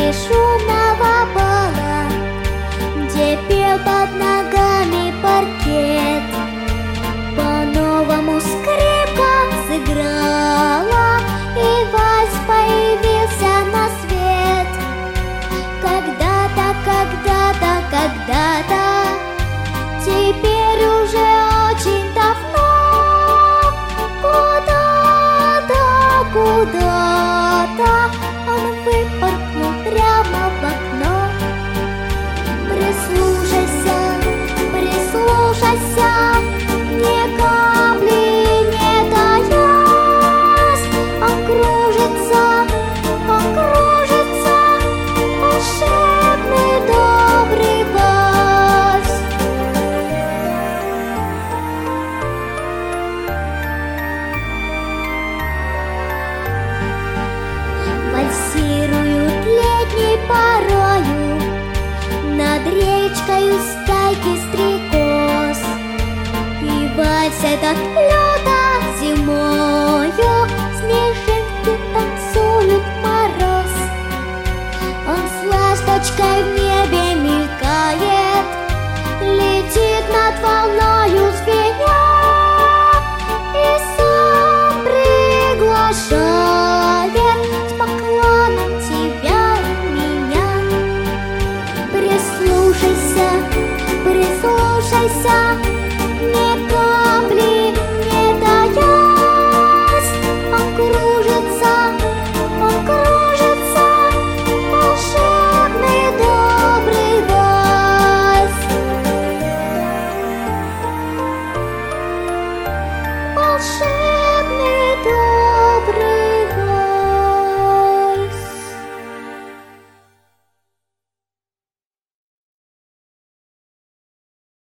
шумного бала, где пел под ногами паркет. По-новому скрипка сыграла, и вальс появился на свет. Когда-то, когда-то, когда-то, теперь уже очень давно, куда-то, куда-то он выпорхнул прямо в окно. Прислушайся, прислушайся, ни капли не таясь, он кружится, волшебный добрый вальс. Вальсируют летней порою над речкою стайки стрекоз, и вальс этот лето зимою снежинки танцуют в мороз. Он с ласточкой в небе мелькает, летит над волною звеня, и сам приглашает с поклоном тебя и меня. Прислушайся, прислушайся, ни капли не таясь, он кружится, волшебный добрый вальс. Волшебный